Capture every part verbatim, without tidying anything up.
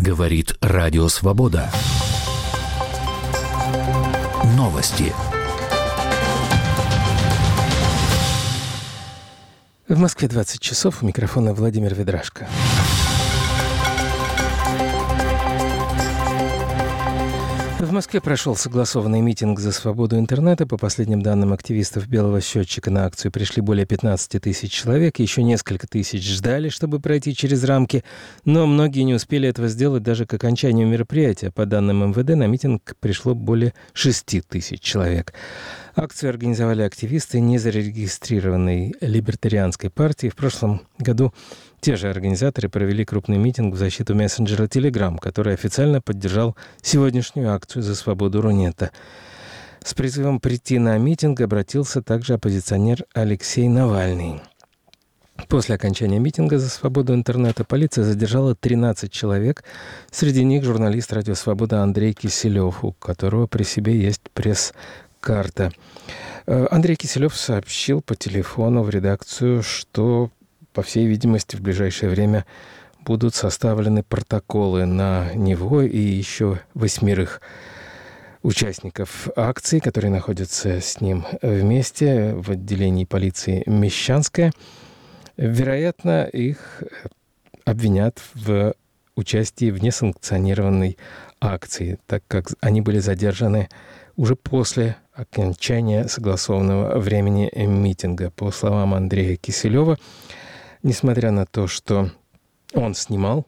Говорит Радио Свобода. Новости. В Москве двадцать часов. У микрофона Владимир Ведрашко. В Москве прошел согласованный митинг за свободу интернета. По последним данным активистов «Белого счетчика» на акцию пришли более пятнадцать тысяч человек. Еще несколько тысяч ждали, чтобы пройти через рамки. Но многие не успели этого сделать даже к окончанию мероприятия. По данным эм вэ дэ, на митинг пришло более шесть тысяч человек. Акцию организовали активисты незарегистрированной либертарианской партии. В прошлом году те же организаторы провели крупный митинг в защиту мессенджера Telegram, который официально поддержал сегодняшнюю акцию за свободу Рунета. С призывом прийти на митинг обратился также оппозиционер Алексей Навальный. После окончания митинга за свободу интернета полиция задержала тринадцать человек. Среди них журналист «Радио Свобода» Андрей Киселев, у которого при себе есть пресс-карта. Андрей Киселев сообщил по телефону в редакцию, что, по всей видимости, в ближайшее время будут составлены протоколы на него и еще восьмерых участников акции, которые находятся с ним вместе в отделении полиции Мещанская. Вероятно, их обвинят в участии в несанкционированной акции, так как они были задержаны уже после окончания согласованного времени митинга. По словам Андрея Киселева, несмотря на то, что он снимал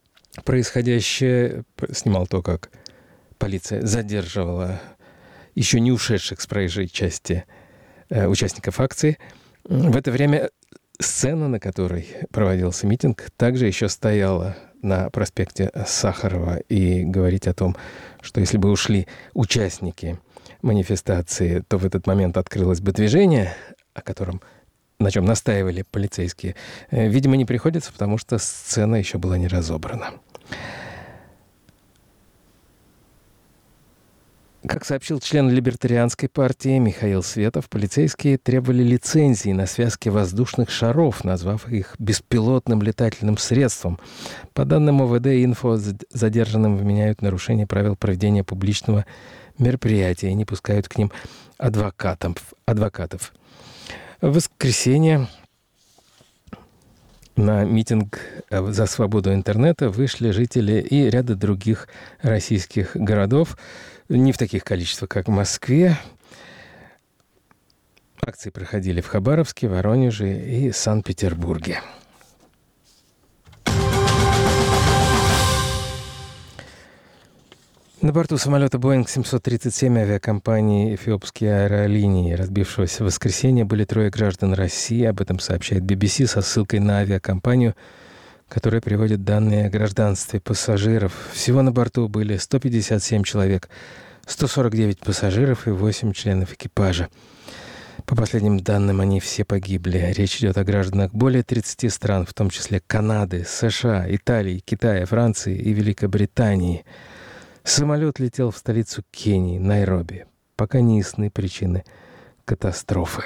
происходящее, снимал то, как полиция задерживала еще не ушедших с проезжей части э, участников акции, в это время сцена, на которой проводился митинг, также еще стояла на проспекте Сахарова. И говорить о том, что если бы ушли участники манифестации, то в этот момент открылось бы движение, о котором, на чем настаивали полицейские, видимо, не приходится, потому что сцена еще была не разобрана. Как сообщил член либертарианской партии Михаил Светов, полицейские требовали лицензии на связки воздушных шаров, назвав их беспилотным летательным средством. По данным о вэ дэ, инфо задержанным вменяют нарушение правил проведения публичного мероприятия и не пускают к ним адвокатов. адвокатов. В воскресенье на митинг за свободу интернета вышли жители и ряда других российских городов. Не в таких количествах, как в Москве. Акции проходили в Хабаровске, Воронеже и Санкт-Петербурге. На борту самолета Боинг семьсот тридцать семь авиакомпании «Эфиопские аэролинии», разбившегося в воскресенье, были трое граждан России. Об этом сообщает би би си со ссылкой на авиакомпанию, которая приводит данные о гражданстве пассажиров. Всего на борту были сто пятьдесят семь человек, сто сорок девять пассажиров и восемь членов экипажа. По последним данным, они все погибли. Речь идет о гражданах более тридцати стран, в том числе Канады, США, Италии, Китая, Франции и Великобритании. Самолет летел в столицу Кении, Найроби. Пока не ясны причины катастрофы.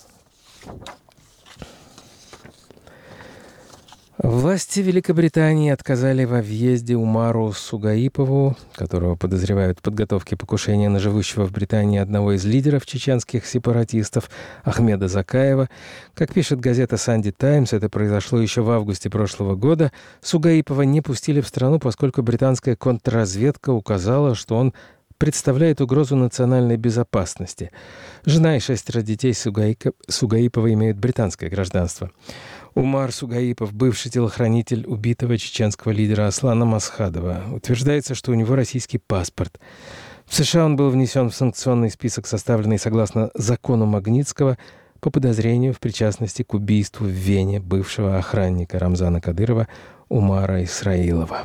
Власти Великобритании отказали во въезде Умару Сугаипову, которого подозревают в подготовке покушения на живущего в Британии одного из лидеров чеченских сепаратистов Ахмеда Закаева. Как пишет газета «Санди Таймс», это произошло еще в августе прошлого года. Сугаипова не пустили в страну, поскольку британская контрразведка указала, что он представляет угрозу национальной безопасности. Жена и шестеро детей Сугаипова имеют британское гражданство. Умар Сугаипов, бывший телохранитель убитого чеченского лидера Аслана Масхадова. Утверждается, что у него российский паспорт. В США он был внесен в санкционный список, составленный согласно закону Магнитского, по подозрению в причастности к убийству в Вене бывшего охранника Рамзана Кадырова Умара Исраилова.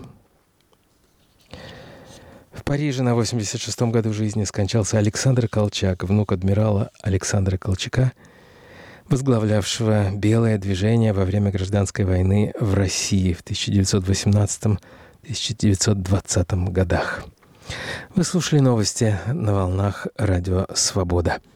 В Париже на восемьдесят шестом году жизни скончался Александр Колчак, внук адмирала Александра Колчака, возглавлявшего белое движение во время гражданской войны в России в тысяча девятьсот восемнадцатом — тысяча девятьсот двадцатом годах. Вы слушали новости на волнах Радио Свобода.